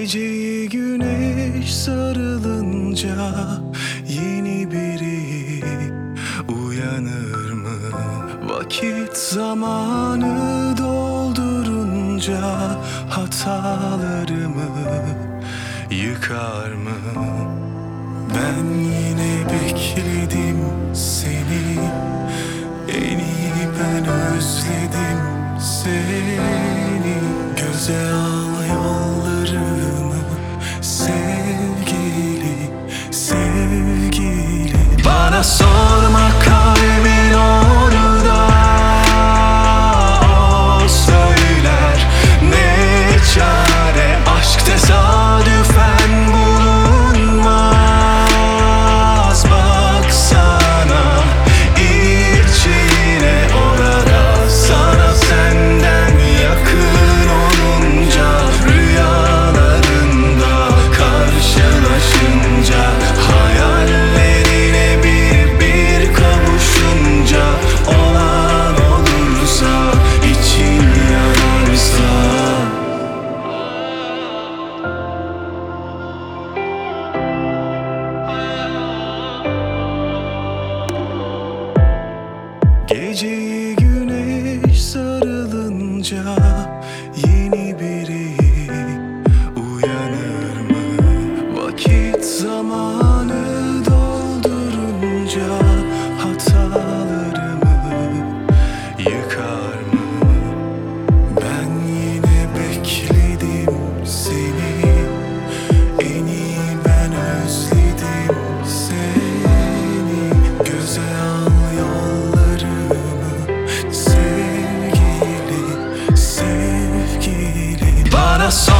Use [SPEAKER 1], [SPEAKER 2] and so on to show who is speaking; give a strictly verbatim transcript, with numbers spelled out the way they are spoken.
[SPEAKER 1] Geceyi güneş sarılınca yeni biri uyanır mı? Vakit zamanı doldurunca hatalarımı yıkar mı? Ben yine bekledim seni, en iyi ben özledim seni. Göze al yollarımı sevgili, sevgili. Bana sorma kalbin orada, o söyler ne çare. Aşk tesadüfen bulunmaz, baksana içine orada. Sana senden yakın olunca, rüyalarında karşılaşınca, hayallerine bir bir kavuşunca, olan olursa, için yanarsa. Geceyi güneş sarılınca yeni biri uyanır mı? Vakit zamanı doldurunca hatalarımı yıkar mı? Ben yine bekledim seni, en iyi ben özledim seni. Göze al yollarımı sevgili, sevgili. Bana sor